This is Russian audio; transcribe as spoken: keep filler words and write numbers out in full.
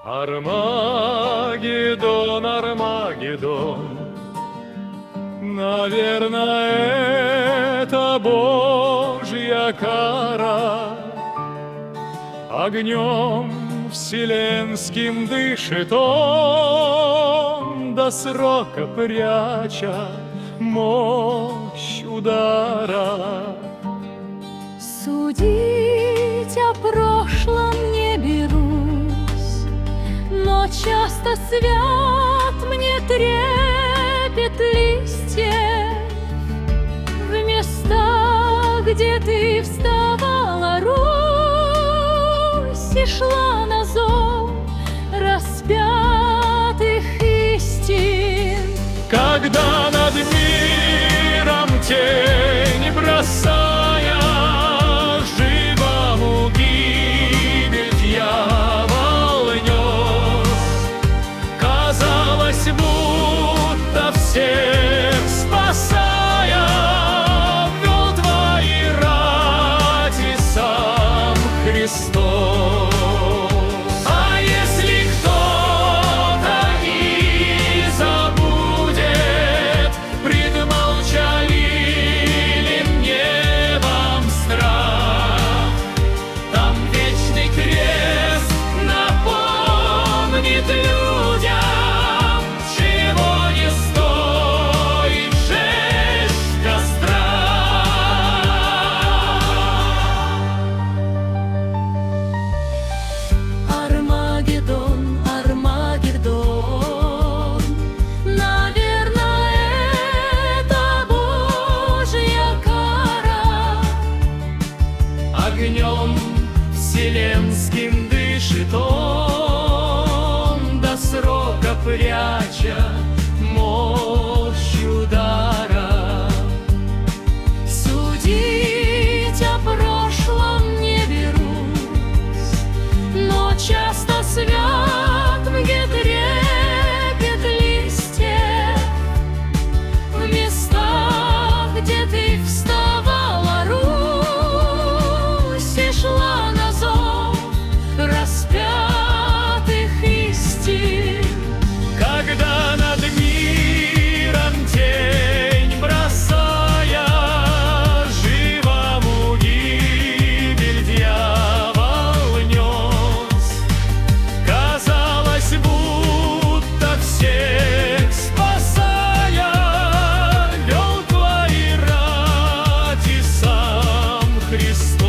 Армагеддон, Армагеддон, наверное, это Божья кара. Огнем вселенским дышит он, до срока пряча мощь удара. Судить о прошлом не берусь, но часто свят мне трепет листьев. В местах, где ты вставала, Русь, и шла на зов распятых истин. Когда над миром тень бросая, живому гибель дьявол нес, казалось, будто всех спасая, вел твои рати сам Христос. А если кто-то и забудет пред молчаливым небом страх, там вечный крест напомнит людям, чего не стоит жесть костра. Армагеддон, Армагеддон, наверное, это Божья кара. Огнем вселенским дышит он, до срока пряча мощь удара. Судить о прошлом не берусь, но часто свят мне трепет листьев. В местах, где ты вставала, Русь, и шла на зов распятых истин. Когда над миром тень бросая, живому гибель дьявол нес, казалось, будто всех спасая, вел твои рати сам Христос.